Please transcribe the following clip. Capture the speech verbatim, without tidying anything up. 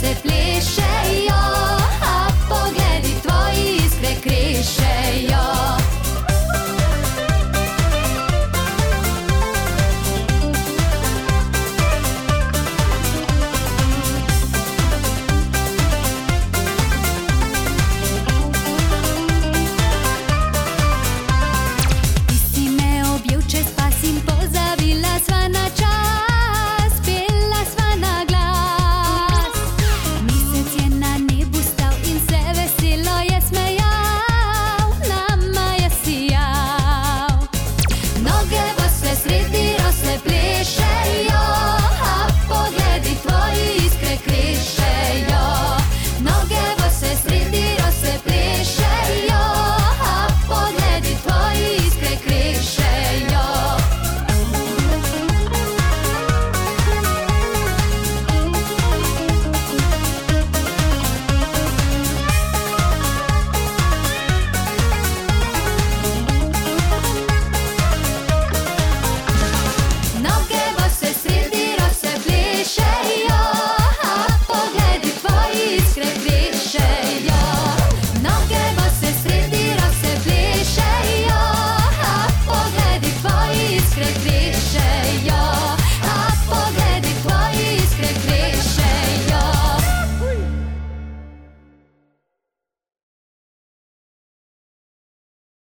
se plešejo, a pogledi tvoji iskre krešejo. Ti si me objel čez pas in pozabila sva na čas, pela sva na glas. Mesec je na nebu stal in se veselo je smejal, nama je sijal. Noge v se sredi rose plešejo, a pogledi tvoji iskre krešejo.